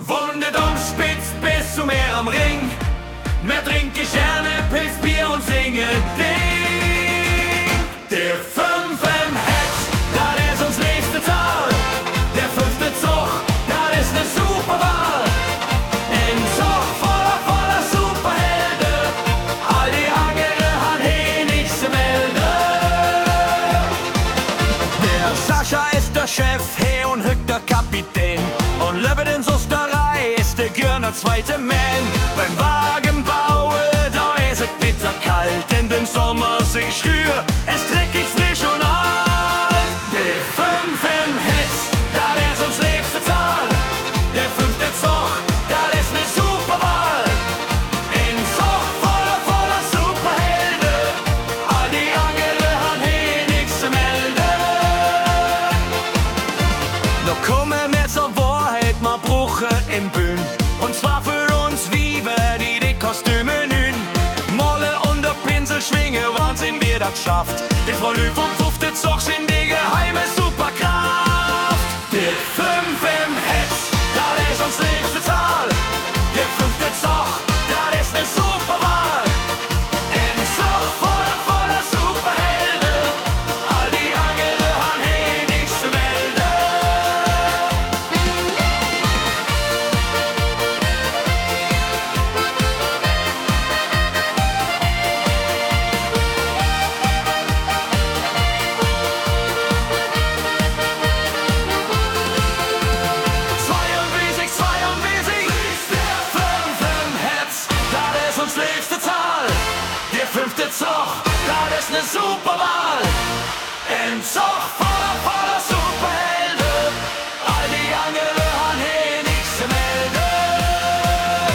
Wundet und spitzt bis zum Meer am Ring. Mehr trinke ich gerne Pilz, Bier und singe Ding. Der 5 im Hetz, das ist uns nächste Zahl. Der 5. Zug, das ist ne super Wahl. Ein Zug voller Superhelden. All die Angere han hier nichts zu melden. Der Sascha ist der Chef, he und Hück der Kapitän. Und Löbet in Susterei ist der Gürner zweite Mann. Beim Wagenbau, da ist es bitter kalt. In den Sommer sich schür, es dreckig frisch und alt. Der 5 im Hetz, da ist uns liebste Zahl. Der 5. Zug, da ist ne super Wahl. Ein Zug voller Superhelden. All die Angere han hier nichts zu melden. Noch kommen wir zur Wahrheit, man bruche im Bühn. Und zwar für uns Weiber, die Kostüme nün. Molle und der Pinsel schwinge, Wahnsinn, wie das schafft. Die Frau Lü vom 5. Zug sind die geheime Superkraft. Der 5 im Hetz, das ist uns liebste Zahl. Der 5. Zug, das ist ne super Wahl. Ein Zug voller Superhelden. All die Angere han hier nichts zu melden. Liebste Zahl, der 5. Zug, das ist ne super Wahl. Ein Zug voller Superhelden. All die Angere han hier nichts zu melden.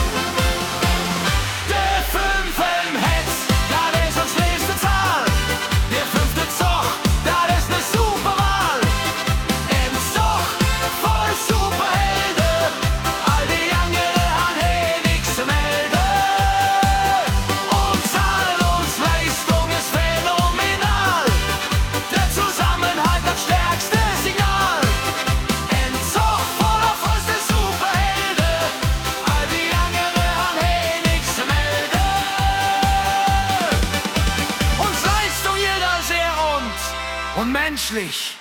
Der 5 im Hetz, das ist uns liebste Zahl. Der 5. Zug, das ist ne super Wahl. Ein Zug voll Superhelden. All die Angere han hier nichts zu melden. Und menschlich.